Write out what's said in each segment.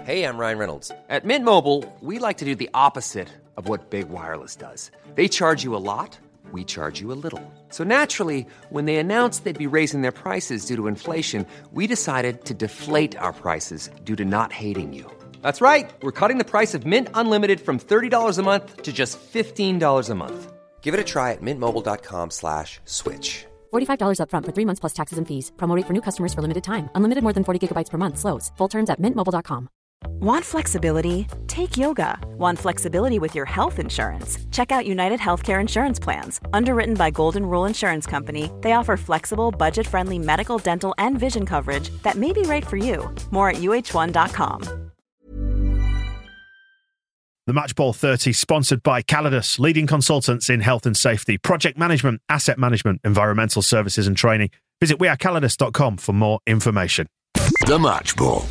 Hey, I'm Ryan Reynolds. At Mint Mobile, we like to do the opposite of what Big Wireless does. They charge you a lot, we charge you a little. So naturally, when they announced they'd be raising their prices due to inflation, we decided to deflate our prices due to not hating you. That's right. We're cutting the price of Mint Unlimited from $30 a month to just $15 a month. Give it a try at mintmobile.com/switch. $45 up front for 3 months plus taxes and fees. Promo rate for new customers for limited time. Unlimited more than 40 gigabytes per month. Slows full terms at mintmobile.com. Want flexibility? Take yoga. Want flexibility with your health insurance? Check out United Healthcare Insurance Plans. Underwritten by Golden Rule Insurance Company, they offer flexible, budget-friendly medical, dental, and vision coverage that may be right for you. More at uh1.com. The Match Ball 30, sponsored by Calidus, leading consultants in health and safety, project management, asset management, environmental services and training. Visit wearecalidus.com for more information. The Match Ball.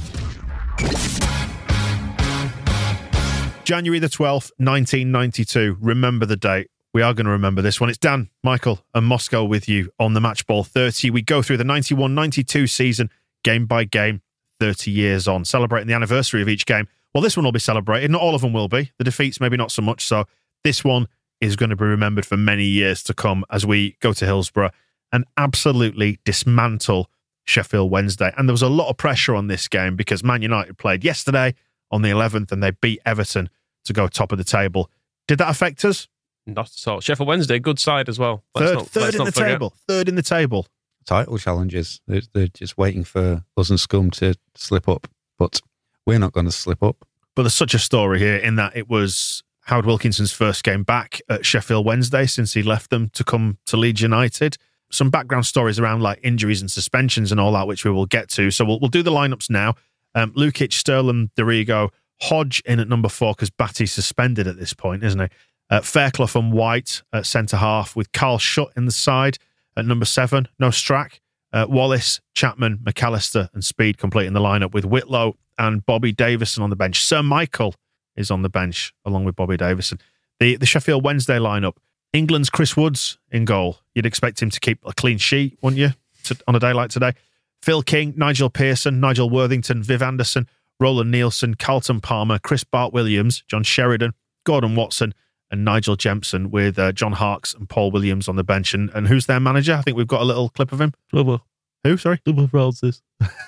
January the 12th, 1992. Remember the date. We are going to remember this one. It's Dan, Michael and Moscow with you on the Match Ball 30. We go through the 91-92 season, game by game, 30 years on, celebrating the anniversary of each game. Well, this one will be celebrated. Not all of them will be. The defeats, maybe not so much. So this one is going to be remembered for many years to come as we go to Hillsborough and absolutely dismantle Sheffield Wednesday. And there was a lot of pressure on this game because Man United played yesterday on the 11th and they beat Everton to go top of the table. Did that affect us? Not at all. Sheffield Wednesday, good side as well. Third in the table. Third in the table. Title challenges. They're just waiting for us and Scum to slip up. But we're not going to slip up. But there's such a story here in that it was Howard Wilkinson's first game back at Sheffield Wednesday since he left them to come to Leeds United. Some background stories around like injuries and suspensions and all that, which we will get to. So we'll do the lineups now. Lukic, Sterling, Dorigo, Hodge in at number 4 because Batty's suspended at this point, isn't he? Fairclough and White at centre half with Carl Schutt in the side at number 7. No Strack. Wallace, Chapman, McAllister and Speed completing the lineup with Whitlow and Bobby Davison on the bench. Sir Michael is on the bench along with Bobby Davison. The Sheffield Wednesday lineup. England's Chris Woods in goal. You'd expect him to keep a clean sheet, wouldn't you, on a day like today? Phil King, Nigel Pearson, Nigel Worthington, Viv Anderson, Roland Nielsen, Carlton Palmer, Chris Bart-Williams, John Sheridan, Gordon Watson and Nigel Jempson with John Harkes and Paul Williams on the bench. And who's their manager? I think we've got a little clip of him. Who? Sorry? Francis.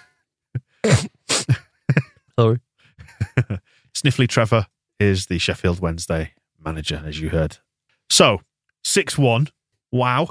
Sorry. Sniffly Trevor is the Sheffield Wednesday manager, as you heard. So, 6-1. Wow.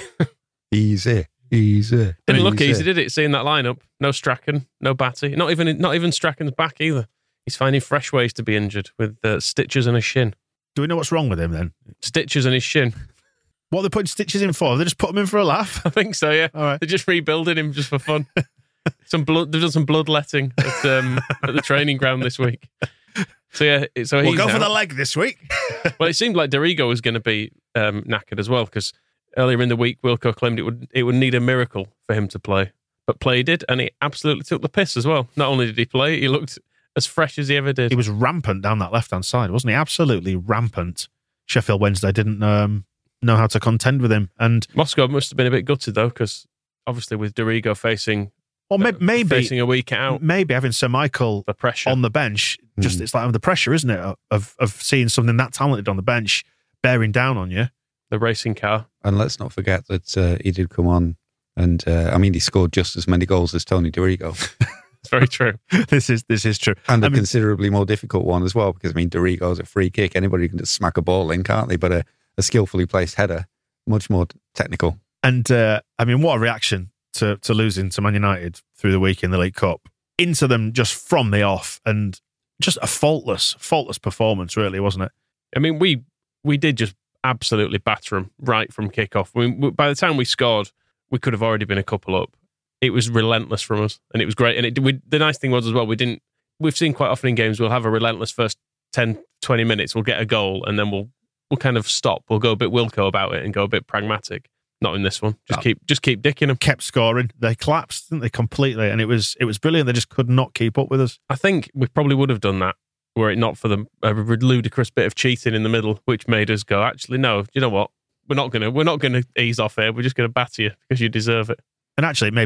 Easy. Didn't look easy, did it? Seeing that lineup. No Strachan, no Batty. Not even Strachan's back either. He's finding fresh ways to be injured with stitches in his shin. Do we know what's wrong with him then? Stitches in his shin. What are they putting stitches in for? They just put him in for a laugh? I think so, yeah. All right. They're just rebuilding him just for fun. They've done some bloodletting at the training ground this week. So yeah, we'll go for the leg this week. Well, it seemed like Dorigo was going to be knackered as well because earlier in the week Wilco claimed it would need a miracle for him to play, but play did, and he absolutely took the piss as well. Not only did he play, he looked as fresh as he ever did. He was rampant down that left hand side, wasn't he? Absolutely rampant. Sheffield Wednesday didn't know how to contend with him, and Moscow must have been a bit gutted though because obviously with Dorigo facing. Or maybe facing a week out. Maybe having Sir Michael the pressure on the bench, just it's like the pressure, isn't it, of seeing something that talented on the bench bearing down on you. The racing car. And let's not forget that he did come on and, he scored just as many goals as Tony Dorigo. It's very true. This is true. And a considerably more difficult one as well because, Dorigo's a free kick. Anybody can just smack a ball in, can't they? But a skillfully placed header, much more technical. And, what a reaction to losing to Man United through the week in the League Cup, into them just from the off, and just a faultless performance, really, wasn't it? We did just absolutely batter them right from kickoff. By the time we scored, we could have already been a couple up. It was relentless from us, and it was great. And the nice thing was as well, we've seen quite often in games, we'll have a relentless first 10, 20 minutes, we'll get a goal, and then we'll kind of stop. We'll go a bit Wilco about it and go a bit pragmatic. Not in this one. Just keep dicking them. Kept scoring. They collapsed, didn't they, completely? And it was brilliant. They just could not keep up with us. I think we probably would have done that were it not for the ludicrous bit of cheating in the middle, which made us go, actually, no, you know what? We're not gonna ease off here. We're just gonna batter you because you deserve it. And actually, maybe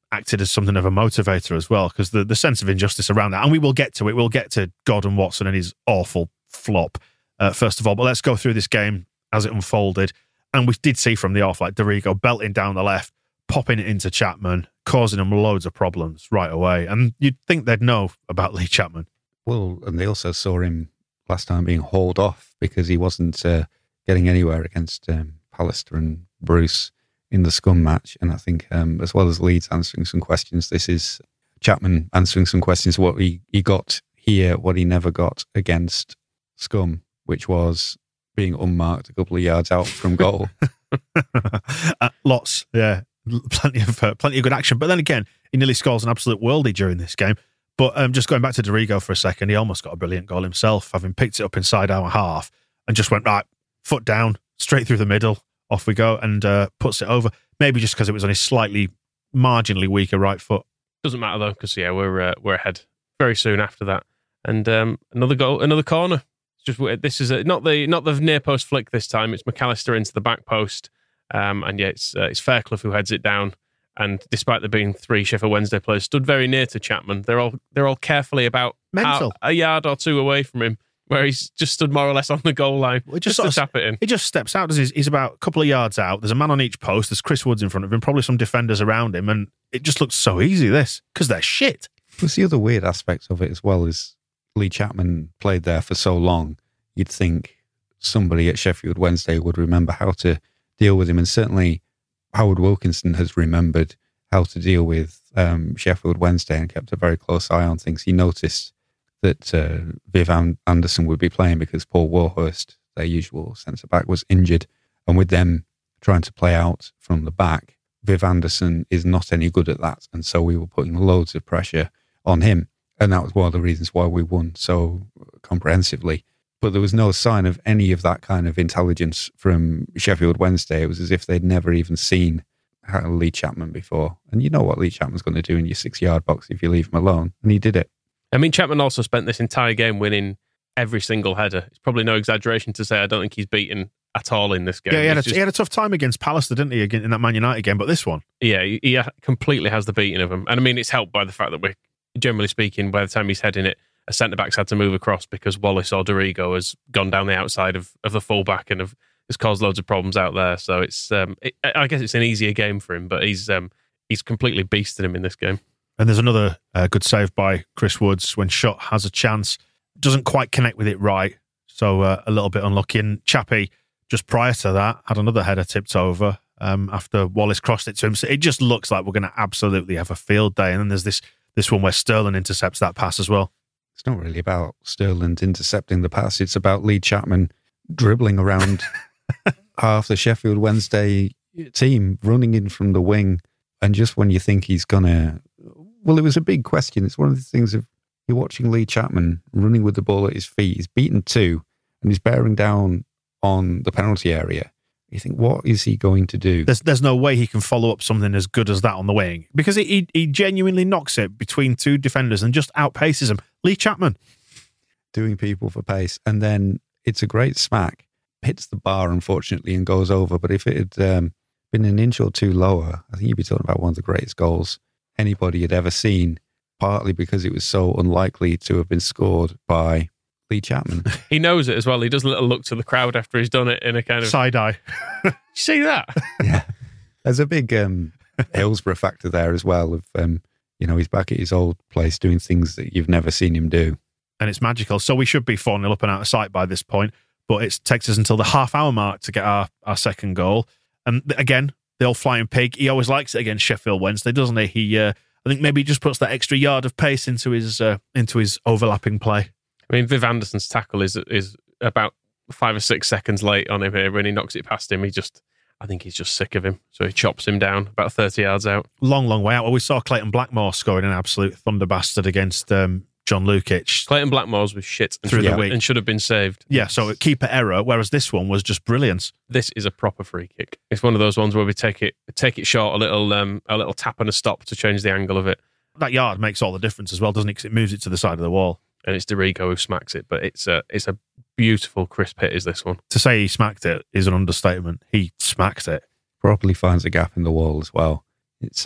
acted as something of a motivator as well, because the sense of injustice around that, and we will get to it. We'll get to Gordon Watson and his awful flop first of all, but let's go through this game as it unfolded. And we did see from the off, like Dorigo belting down the left, popping it into Chapman, causing him loads of problems right away. And you'd think they'd know about Lee Chapman. Well, and they also saw him last time being hauled off because he wasn't getting anywhere against Pallister and Bruce in the Scum match. And I think as well as Leeds answering some questions, this is Chapman answering some questions, what he got here, what he never got against Scum, which was being unmarked a couple of yards out from goal. Lots, yeah. Plenty of good action. But then again, he nearly scores an absolute worldie during this game. But just going back to Dorigo for a second, he almost got a brilliant goal himself, having picked it up inside our half and just went, right, foot down, straight through the middle, off we go, and puts it over. Maybe just because it was on his slightly, marginally weaker right foot. Doesn't matter though, because we're ahead very soon after that. And another goal, another corner. It's just this is not the near post flick this time. It's McAllister into the back post, and yeah, it's Fairclough who heads it down. And despite there being 3 Sheffield Wednesday players stood very near to Chapman, they're all carefully about a yard or two away from him, where he's just stood more or less on the goal line, just to tap it in. He just steps out. He's about a couple of yards out. There's a man on each post. There's Chris Woods in front of him, probably some defenders around him, and it just looks so easy, this, because they're shit. Plus, the other weird aspect of it as well is Lee Chapman played there for so long, you'd think somebody at Sheffield Wednesday would remember how to deal with him, and certainly Howard Wilkinson has remembered how to deal with Sheffield Wednesday and kept a very close eye on things. He noticed that Viv Anderson would be playing because Paul Warhurst, their usual centre-back, was injured. And with them trying to play out from the back, Viv Anderson is not any good at that. And so we were putting loads of pressure on him. And that was one of the reasons why we won so comprehensively. But there was no sign of any of that kind of intelligence from Sheffield Wednesday. It was as if they'd never even seen Lee Chapman before. And you know what Lee Chapman's going to do in your 6-yard box if you leave him alone. And he did it. I mean, Chapman also spent this entire game winning every single header. It's probably no exaggeration to say I don't think he's beaten at all in this game. Yeah, he had a tough time against Pallister, didn't he, in that Man United game? But this one... Yeah, he completely has the beating of him. And I mean, it's helped by the fact that we're, generally speaking, by the time he's heading it, a centre-back's had to move across because Wallace or Dorigo has gone down the outside of the full-back and has caused loads of problems out there. So it's I guess it's an easier game for him, but he's completely beasted him in this game. And there's another good save by Chris Woods when Shot has a chance. Doesn't quite connect with it right, so a little bit unlucky. And Chappie, just prior to that, had another header tipped over after Wallace crossed it to him. So it just looks like we're going to absolutely have a field day. And then there's this one where Sterling intercepts that pass as well. It's not really about Sterling intercepting the pass. It's about Lee Chapman dribbling around half the Sheffield Wednesday team, running in from the wing. And just when you think he's going to... Well, it was a big question. It's one of the things of you're watching Lee Chapman running with the ball at his feet. He's beaten 2 and he's bearing down on the penalty area. You think, what is he going to do? There's no way he can follow up something as good as that on the wing, because he genuinely knocks it between 2 defenders and just outpaces them. Lee Chapman. Doing people for pace. And then it's a great smack. Hits the bar, unfortunately, and goes over. But if it had been an inch or 2 lower, I think you'd be talking about one of the greatest goals anybody had ever seen, partly because it was so unlikely to have been scored by Lee Chapman. He knows it as well. He does a little look to the crowd after he's done it in a kind of... Side eye. You see that? Yeah. There's a big Hillsborough factor there as well of, he's back at his old place doing things that you've never seen him do. And it's magical. So we should be 4-0 up and out of sight by this point, but it takes us until the half-hour mark to get our second goal. And again, the old flying pig, he always likes it against Sheffield Wednesday, doesn't he? I think maybe he just puts that extra yard of pace into his overlapping play. I mean, Viv Anderson's tackle is about 5 or 6 seconds late on him here. When he knocks it past him, I think he's just sick of him. So he chops him down about 30 yards out. Long way out. Well, we saw Clayton Blackmore scoring an absolute thunder bastard against John Lukic. Clayton Blackmore's was shit and should have been saved. Yeah, so keeper error, whereas this one was just brilliance. This is a proper free kick. It's one of those ones where we take it short, a little tap and a stop to change the angle of it. That yard makes all the difference as well, doesn't it? Because it moves it to the side of the wall. And it's Dorigo who smacks it, but it's a beautiful crisp hit, is this one. To say he smacked it is an understatement. He smacked it. Properly finds a gap in the wall as well. It's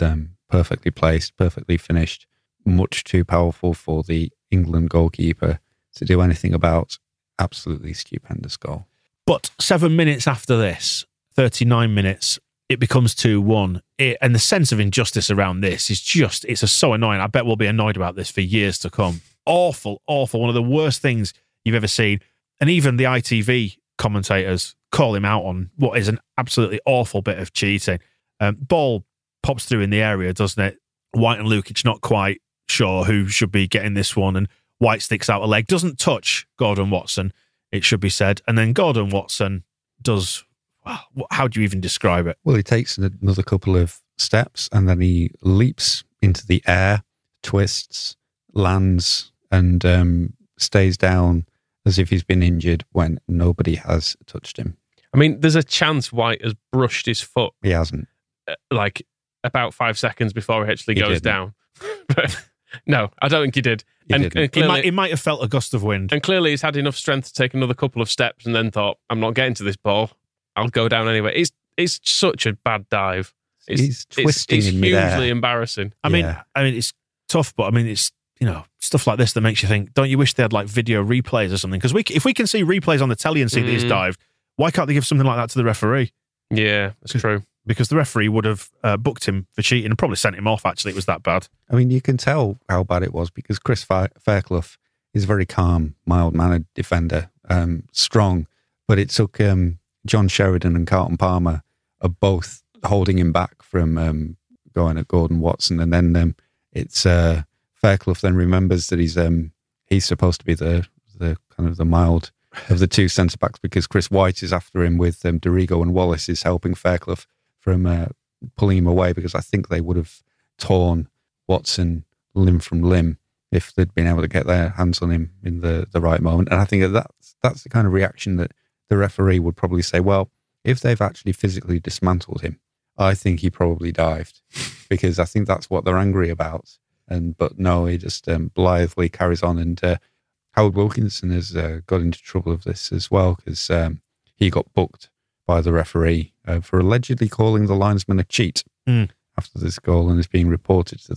perfectly placed, perfectly finished, much too powerful for the England goalkeeper to do anything about. Absolutely stupendous goal. But 7 minutes after this, 39 minutes, it becomes 2-1. And the sense of injustice around this is just, it's so annoying. I bet we'll be annoyed about this for years to come. Awful, awful. One of the worst things you've ever seen. And even the ITV commentators call him out on what is an absolutely awful bit of cheating. Ball pops through in the area, doesn't it? White and Lukic not quite sure who should be getting this one, and White sticks out a leg, doesn't touch Gordon Watson, it should be said. And then Gordon Watson does, well, how do you even describe it? Well, he takes another couple of steps and then he leaps into the air, twists, lands, and stays down as if he's been injured when nobody has touched him. I mean, there's a chance White has brushed his foot. He hasn't. Like about 5 seconds before he actually goes down. But no, I don't think he did. And clearly, he might have felt a gust of wind. And clearly he's had enough strength to take another couple of steps and then thought, I'm not getting to this ball. I'll go down anyway. It's such a bad dive. He's twisting in midair. It's hugely embarrassing. I mean, it's tough, but I mean, it's, you know, stuff like this that makes you think, don't you wish they had like video replays or something? Because if we can see replays on the telly and see that he's dived, why can't they give something like that to the referee? Yeah, that's true. Because the referee would have booked him for cheating and probably sent him off, actually. It was that bad. I mean, you can tell how bad it was because Chris Fairclough is a very calm, mild-mannered defender, strong. But it took John Sheridan and Carlton Palmer are both holding him back from going at Gordon Watson. And then it's Fairclough then remembers that he's supposed to be the kind of the mild of the two centre-backs because Chris White is after him with Dorigo, and Wallace is helping Fairclough from pulling him away because I think they would have torn Watson limb from limb if they'd been able to get their hands on him in the right moment. And I think that's the kind of reaction that the referee would probably say, well, if they've actually physically dismantled him, I think he probably dived because I think that's what they're angry about. But no, he just blithely carries on. And Howard Wilkinson has got into trouble of this as well because he got booked by the referee for allegedly calling the linesman a cheat after this goal, and is being reported to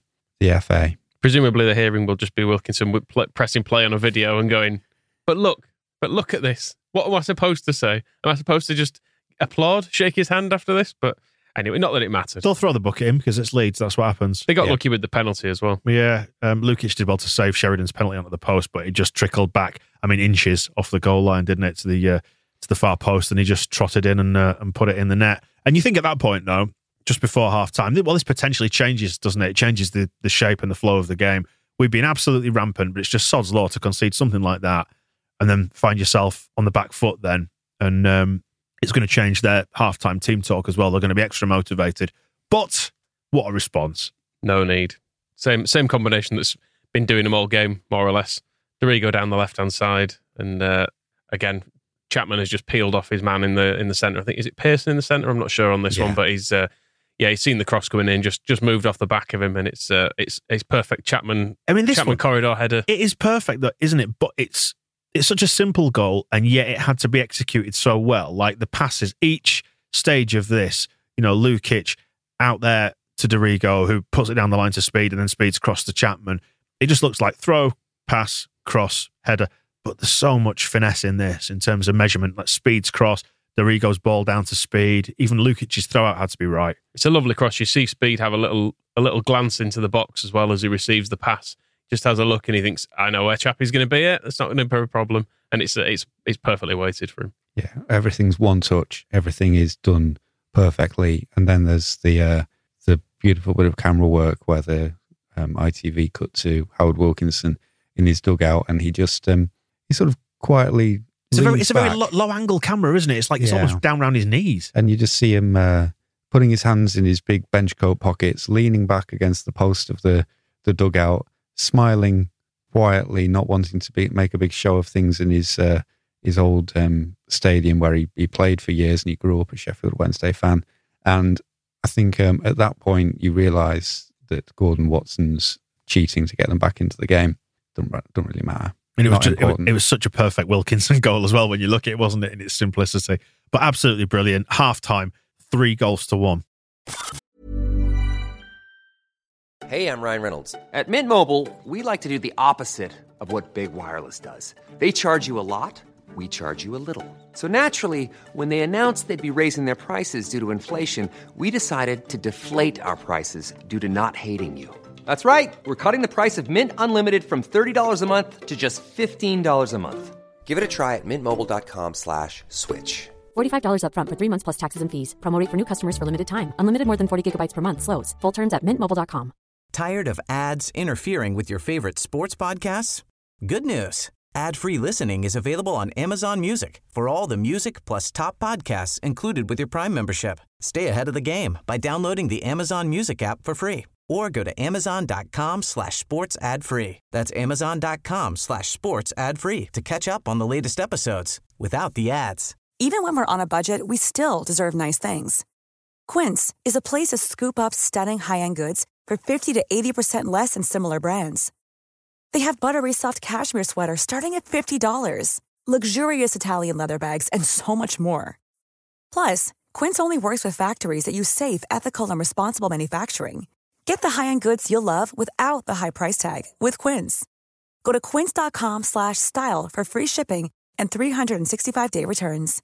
the FA. Presumably the hearing will just be Wilkinson pressing play on a video and going, but look at this. What am I supposed to say? Am I supposed to just applaud, shake his hand after this? But anyway, not that it mattered. They'll throw the book at him because it's Leeds. That's what happens. They got lucky with the penalty as well. Yeah, Lukic did well to save Sheridan's penalty onto the post, but it just trickled back. I mean, inches off the goal line, didn't it, to the far post, and he just trotted in and put it in the net. And you think at that point, though, just before half time, well, this potentially changes, doesn't it? It changes the shape and the flow of the game. We've been absolutely rampant, but it's just sod's law to concede something like that and then find yourself on the back foot then. And it's going to change their halftime team talk as well. They're going to be extra motivated. But what a response. No need. Same combination that's been doing them all game, more or less. Dorigo down the left-hand side. And again, Chapman has just peeled off his man in the centre. I think, is it Pearson in the centre? I'm not sure on this one, but he's seen the cross coming in, just moved off the back of him, and it's perfect Chapman. I mean, this Chapman corridor header. It is perfect, though, isn't it? But it's such a simple goal, and yet it had to be executed so well. Like the passes, each stage of this, Lukic out there to Dorigo, who puts it down the line to Speed, and then Speed's across to Chapman. It just looks like throw, pass, cross, header. But there's so much finesse in this in terms of measurement, like Speed's cross, Dorigo's ball down to Speed. Even Lukic's throw out had to be right. It's a lovely cross. You see Speed have a little glance into the box as well as he receives the pass. Just has a look and he thinks, I know where Chappie's going to be at. It's not going to be a problem. And it's perfectly weighted for him. Yeah, everything's one touch. Everything is done perfectly. And then there's the beautiful bit of camera work where the ITV cut to Howard Wilkinson in his dugout, and he just he sort of quietly. It's a very low angle camera, isn't it? It's like it's almost down around his knees, and you just see him putting his hands in his big bench coat pockets, leaning back against the post of the dugout, smiling quietly, not wanting to make a big show of things in his old stadium where he played for years and he grew up a Sheffield Wednesday fan. And I think at that point you realise that Gordon Watson's cheating to get them back into the game don't really matter. And it was such a perfect Wilkinson goal as well when you look at it, wasn't it, in its simplicity? But absolutely brilliant. Half time, 3-1. Hey, I'm Ryan Reynolds. At Mint Mobile, we like to do the opposite of what Big Wireless does. They charge you a lot, we charge you a little. So naturally, when they announced they'd be raising their prices due to inflation, we decided to deflate our prices due to not hating you. That's right. We're cutting the price of Mint Unlimited from $30 a month to just $15 a month. Give it a try at mintmobile.com/switch. $45 up front for 3 months plus taxes and fees. Promo rate for new customers for limited time. Unlimited more than 40 gigabytes per month. Slows full terms at mintmobile.com. Tired of ads interfering with your favorite sports podcasts? Good news. Ad-free listening is available on Amazon Music for all the music plus top podcasts included with your Prime membership. Stay ahead of the game by downloading the Amazon Music app for free or go to amazon.com/sports ad free. That's amazon.com/sports ad free to catch up on the latest episodes without the ads. Even when we're on a budget, we still deserve nice things. Quince is a place to scoop up stunning high-end goods for 50 to 80% less than similar brands. They have buttery soft cashmere sweaters starting at $50, luxurious Italian leather bags, and so much more. Plus, Quince only works with factories that use safe, ethical, and responsible manufacturing. Get the high-end goods you'll love without the high price tag with Quince. Go to quince.com/style for free shipping and 365-day returns.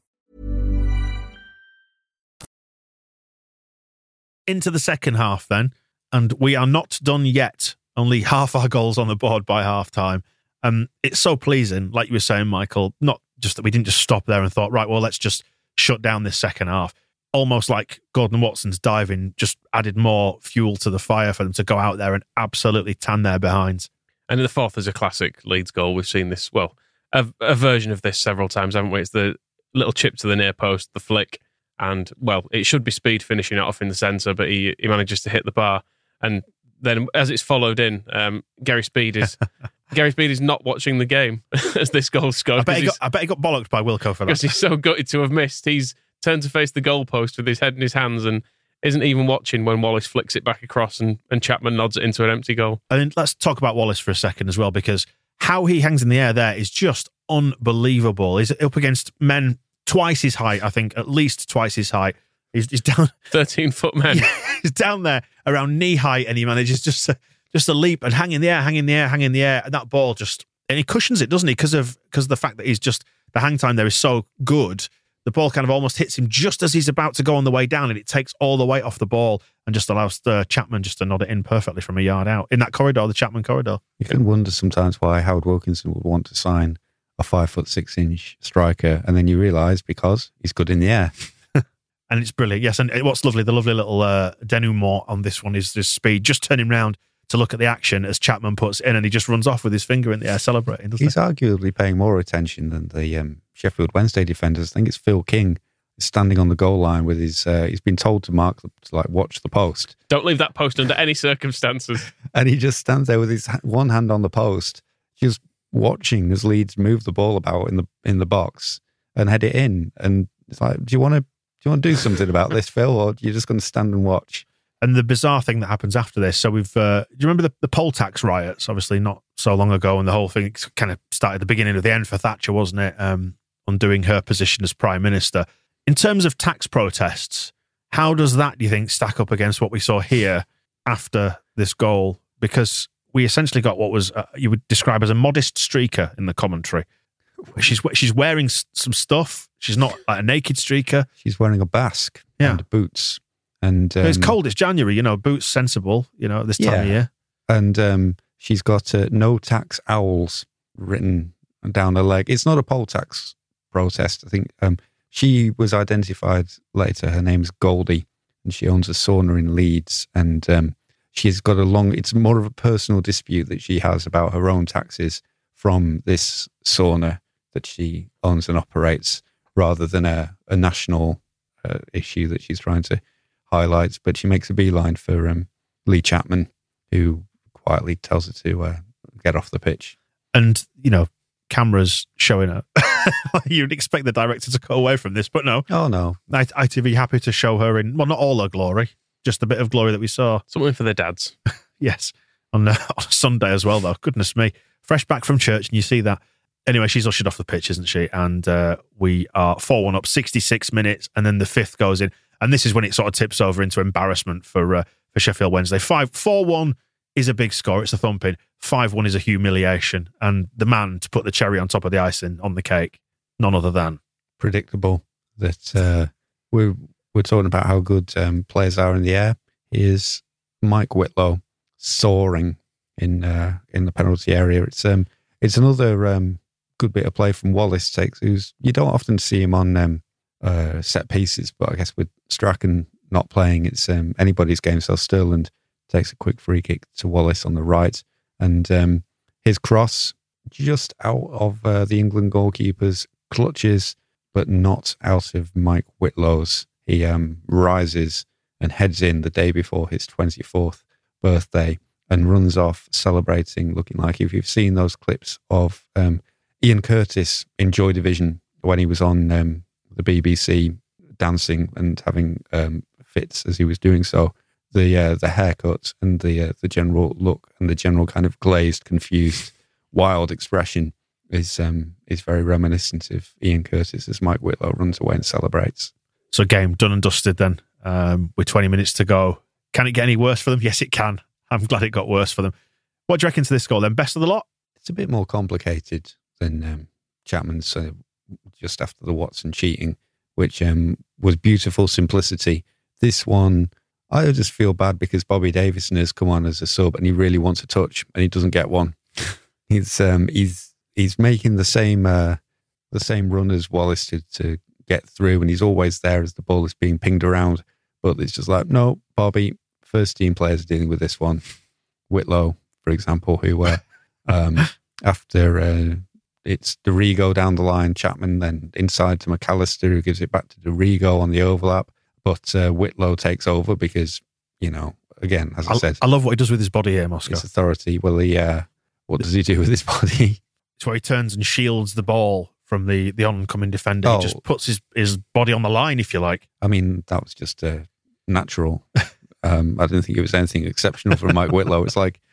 Into the second half then, and we are not done yet. Only half our goals on the board by half-time. It's so pleasing, like you were saying, Michael, not just that we didn't just stop there and thought, right, well, let's just shut down this second half. Almost like Gordon Watson's diving just added more fuel to the fire for them to go out there and absolutely tan their behinds. And in the fourth is a classic Leeds goal. We've seen this, well, a version of this several times, haven't we? It's the little chip to the near post, the flick, and, well, it should be Speed finishing it off in the centre, but he manages to hit the bar. And then as it's followed in, Gary Speed is not watching the game as this goal scored. I bet he got bollocked by Wilco for that. Because he's so gutted to have missed. He's turned to face the goalpost with his head in his hands and isn't even watching when Wallace flicks it back across and Chapman nods it into an empty goal. And let's talk about Wallace for a second as well, because how he hangs in the air there is just unbelievable. He's up against men twice his height, I think, at least twice his height. He's down 13-foot men. He's down there around knee height, and he manages just to leap and hang in the air, and that ball and he cushions it, doesn't he? Because of the fact that the hang time there is so good. The ball kind of almost hits him just as he's about to go on the way down, and it takes all the weight off the ball and just allows Chapman just to nod it in perfectly from a yard out in that corridor, the Chapman corridor. You can wonder sometimes why Howard Wilkinson would want to sign a 5'6" striker, and then you realise because he's good in the air. And it's brilliant, yes. And what's lovely, the lovely little denouement on this one is Speed just turning round to look at the action as Chapman puts in, and he just runs off with his finger in the air celebrating, doesn't He's arguably paying more attention than the Sheffield Wednesday defenders. I think it's Phil King standing on the goal line with his, he's been told to watch the post. Don't leave that post under any circumstances. And he just stands there with his one hand on the post, just watching as Leeds move the ball about in the box and head it in. And it's like, do you want to do something about this, Phil, or you're just going to stand and watch? And the bizarre thing that happens after this, so we've, do you remember the poll tax riots? Obviously not so long ago, and the whole thing kind of started at the beginning of the end for Thatcher, wasn't it? Undoing her position as Prime Minister. In terms of tax protests, how does that, do you think, stack up against what we saw here after this goal? Because we essentially got what was, you would describe as a modest streaker in the commentary. She's wearing some stuff. She's not like a naked streaker. She's wearing a basque and boots. And it's cold. It's January. Boots sensible. This time of year. And she's got no tax owls written down her leg. It's not a poll tax protest. I think she was identified later. Her name's Goldie, and she owns a sauna in Leeds. And she's got it's more of a personal dispute that she has about her own taxes from this sauna that she owns and operates, rather than a national issue that she's trying to highlight. But she makes a beeline for Lee Chapman, who quietly tells her to get off the pitch. And, cameras showing her. You'd expect the director to go away from this, but no. Oh, no. ITV happy to show her in, well, not all her glory, just the bit of glory that we saw. Something for the dads. Yes. On Sunday as well, though. Goodness me. Fresh back from church, and you see that. Anyway, she's ushered off the pitch, isn't she? And we are 4-1 up, 66 minutes, and then the fifth goes in. And this is when it sort of tips over into embarrassment for Sheffield Wednesday. 4-1 is a big score. It's a thumping. 5-1 is a humiliation. And the man to put the cherry on top of the icing on the cake, none other than. Predictable that we're talking about how good players are in the air. Is Mike Whitlow soaring in the penalty area. It's another good bit of play from Wallace. You don't often see him on set pieces, but I guess with Strachan not playing, it's anybody's game. So Sterland takes a quick free kick to Wallace on the right, and his cross just out of the England goalkeeper's clutches, but not out of Mike Whitlow's. He rises and heads in the day before his 24th birthday and runs off celebrating, looking like, if you've seen those clips of Ian Curtis in Joy Division when he was on the BBC dancing and having fits as he was doing so, the haircut and the general look and the general kind of glazed, confused, wild expression is very reminiscent of Ian Curtis as Mike Whitlow runs away and celebrates. So game done and dusted then, with 20 minutes to go. Can it get any worse for them? Yes, it can. I'm glad it got worse for them. What do you reckon to this goal then? Best of the lot? It's a bit more complicated than Chapman's just after the Watson cheating, which was beautiful simplicity. This one, I just feel bad because Bobby Davison has come on as a sub and he really wants a touch and he doesn't get one. He's making the same run as Wallace to get through, and he's always there as the ball is being pinged around. But it's just like, no, Bobby, first team players are dealing with this one. Whitlow, for example, who after it's Dorigo down the line, Chapman then inside to McAllister, who gives it back to Dorigo on the overlap. But Whitlow takes over because, again, as I said, I love what he does with his body here, Moscow. His authority. Well, what does he do with his body? It's where he turns and shields the ball from the oncoming defender. He just puts his body on the line, if you like. I mean, that was just natural. I didn't think it was anything exceptional from Mike Whitlow. It's like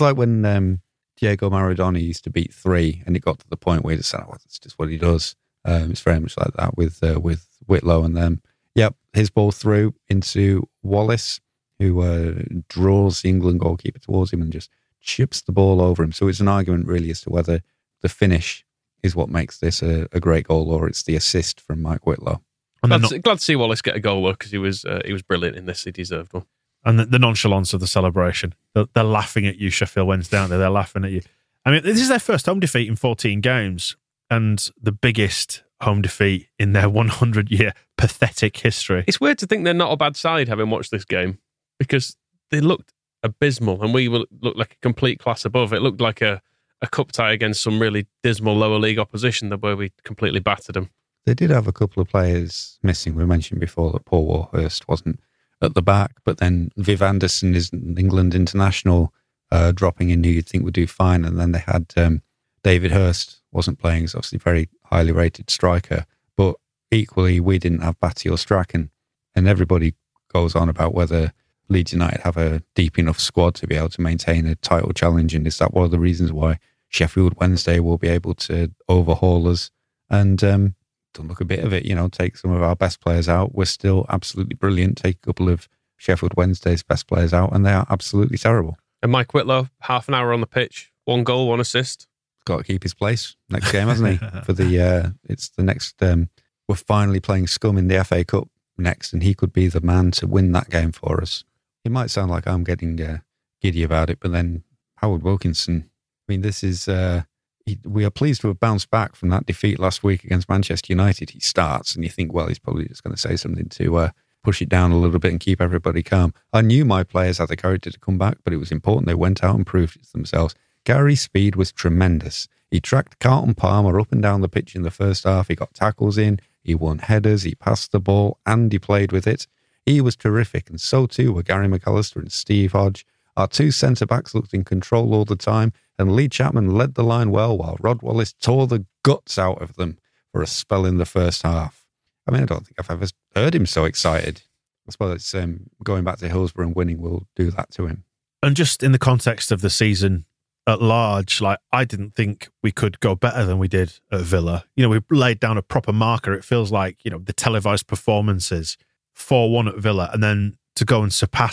when Diego Maradona used to beat 3, and it got to the point where he just said, "Oh, that's just what he does." It's very much like that with Whitlow, and then his ball through into Wallace, who draws the England goalkeeper towards him and just chips the ball over him. So it's an argument really as to whether the finish is what makes this a great goal or it's the assist from Mike Whitlow. Glad to see Wallace get a goal though, because he was brilliant in this. He deserved one. And the nonchalance of the celebration. They're laughing at you, Sheffield Wednesday, aren't they? They're laughing at you. I mean, this is their first home defeat in 14 games and the biggest home defeat in their 100-year pathetic history. It's weird to think they're not a bad side having watched this game, because they looked abysmal and we looked like a complete class above. It looked like a cup tie against some really dismal lower league opposition where we completely battered them. They did have a couple of players missing. We mentioned before that Paul Warhurst wasn't at the back, but then Viv Anderson is an England international dropping in who you'd think would do fine. And then they had David Hurst wasn't playing. He's obviously a very highly rated striker, but equally we didn't have Batty or Strachan. And everybody goes on about whether Leeds United have a deep enough squad to be able to maintain a title challenge. And is that one of the reasons why Sheffield Wednesday will be able to overhaul us? And don't look a bit of it, take some of our best players out. We're still absolutely brilliant. Take a couple of Sheffield Wednesday's best players out and they are absolutely terrible. And Mike Whitlow, half an hour on the pitch, 1 goal, 1 assist. Got to keep his place next game, hasn't he? For it's the next, we're finally playing Scum in the FA Cup next, and he could be the man to win that game for us. It might sound like I'm getting giddy about it, but then Howard Wilkinson, I mean, this is, we are pleased to have bounced back from that defeat last week against Manchester United. He starts and you think, well, he's probably just going to say something to push it down a little bit and keep everybody calm. I knew my players had the character to come back, but it was important they went out and proved it to themselves. Gary's speed was tremendous. He tracked Carlton Palmer up and down the pitch in the first half. He got tackles in, he won headers, he passed the ball, and he played with it. He was terrific, and so too were Gary McAllister and Steve Hodge. Our 2 centre-backs looked in control all the time, and Lee Chapman led the line well while Rod Wallace tore the guts out of them for a spell in the first half. I mean, I don't think I've ever heard him so excited. I suppose it's going back to Hillsborough and winning will do that to him. And just in the context of the season at large, I didn't think we could go better than we did at Villa. We laid down a proper marker. It feels like, the televised performances, 4-1 at Villa, and then to go and surpass it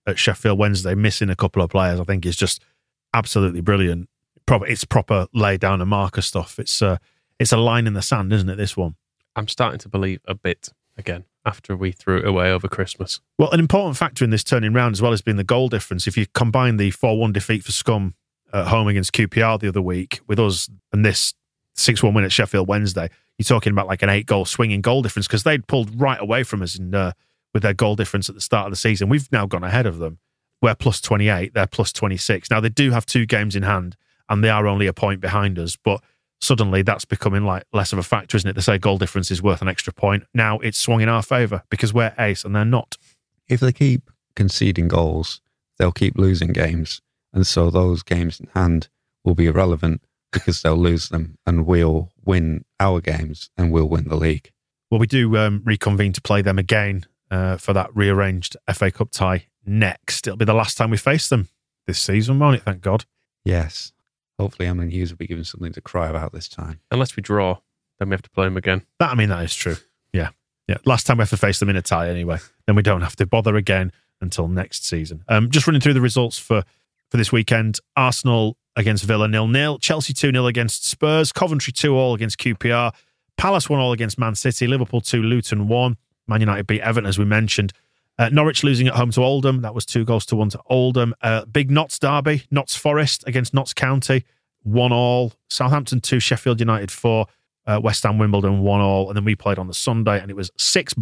at Sheffield Wednesday, missing a couple of players, I think is just absolutely brilliant. It's proper lay down a marker stuff. It's a line in the sand, isn't it, this one? I'm starting to believe a bit again after we threw it away over Christmas. Well, an important factor in this turning round as well has been the goal difference. If you combine the 4-1 defeat for Scum at home against QPR the other week with us and this 6-1 win at Sheffield Wednesday, you're talking about like an 8-goal swing in goal difference because they'd pulled right away from us with their goal difference at the start of the season. We've now gone ahead of them. We're plus 28, they're plus 26. Now, they do have 2 games in hand and they are only a point behind us, but suddenly that's becoming like less of a factor, isn't it? They say goal difference is worth an extra point. Now it's swung in our favour because we're ace and they're not. If they keep conceding goals, they'll keep losing games. And so those games in hand will be irrelevant because they'll lose them and we'll win our games and we'll win the league. Well, we do reconvene to play them again for that rearranged FA Cup tie next. It'll be the last time we face them this season, won't it? Thank God. Yes. Hopefully Emlyn Hughes will be given something to cry about this time. Unless we draw, then we have to play them again. That is true. Yeah. Last time we have to face them in a tie anyway. Then we don't have to bother again until next season. Just running through the results for this weekend. Arsenal against Villa 0-0. Chelsea 2-0 against Spurs. Coventry 2-2 against QPR. Palace 1-1 against Man City. Liverpool 2, Luton 1. Man United beat Everton, as we mentioned. Norwich losing at home to Oldham. That was 2-1 to Oldham. Big Notts derby. Notts Forest against Notts County. 1-1. Southampton 2, Sheffield United 4. West Ham Wimbledon 1-1. And then we played on the Sunday and it was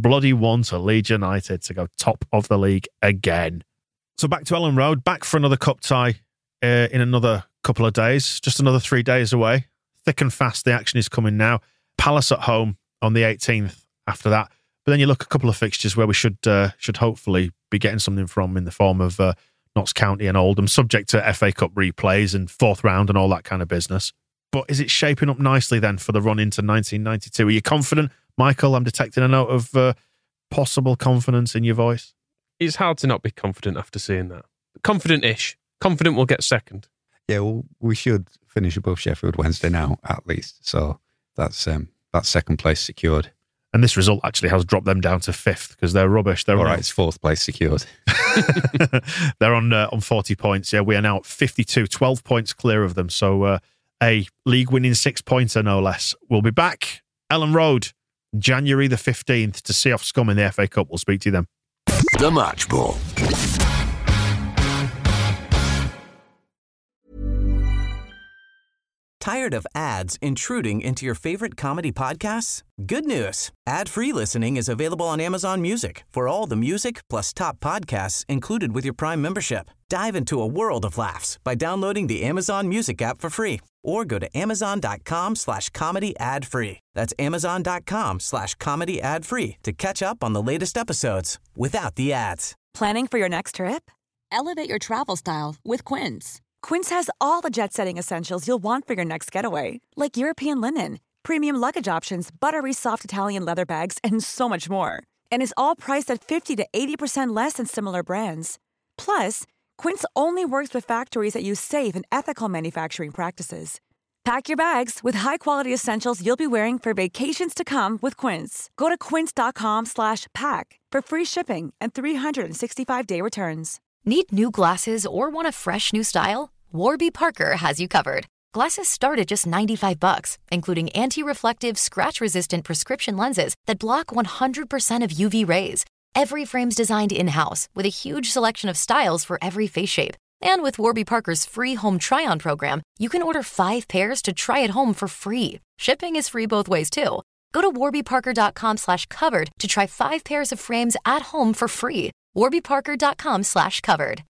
6-1 to Leeds United to go top of the league again. So back to Ellen Road. Back for another cup tie in another couple of days. Just another 3 days away. Thick and fast the action is coming now. Palace at home on the 18th after that. But then you look a couple of fixtures where we should hopefully be getting something from in the form of Notts County and Oldham, subject to FA Cup replays and 4th round and all that kind of business. But is it shaping up nicely then for the run into 1992? Are you confident? Michael, I'm detecting a note of possible confidence in your voice. It's hard to not be confident after seeing that. Confident-ish. Confident we'll get second. Yeah, well, we should finish above Sheffield Wednesday now, at least. So that's second place secured. And this result actually has dropped them down to 5th because they're rubbish. They're all right, it's 4th place secured. They're on 40 points. Yeah, we are now at 52, 12 points clear of them. So a league-winning 6-pointer, no less. We'll be back, Ellen Road, January the 15th to see off Scum in the FA Cup. We'll speak to you then. The Match Ball. Tired of ads intruding into your favorite comedy podcasts? Good news. Ad-free listening is available on Amazon Music for all the music plus top podcasts included with your Prime membership. Dive into a world of laughs by downloading the Amazon Music app for free or go to amazon.com/comedy ad-free. That's amazon.com/comedy ad-free to catch up on the latest episodes without the ads. Planning for your next trip? Elevate your travel style with Quince. Quince has all the jet-setting essentials you'll want for your next getaway, like European linen, premium luggage options, buttery soft Italian leather bags, and so much more. And is all priced at 50 to 80% less than similar brands. Plus, Quince only works with factories that use safe and ethical manufacturing practices. Pack your bags with high-quality essentials you'll be wearing for vacations to come with Quince. Go to quince.com/pack for free shipping and 365-day returns. Need new glasses or want a fresh new style? Warby Parker has you covered. Glasses start at just $95, including anti-reflective, scratch-resistant prescription lenses that block 100% of UV rays. Every frame's designed in-house with a huge selection of styles for every face shape. And with Warby Parker's free home try-on program, you can order 5 pairs to try at home for free. Shipping is free both ways, too. Go to warbyparker.com/covered to try 5 pairs of frames at home for free. warbyparker.com/covered.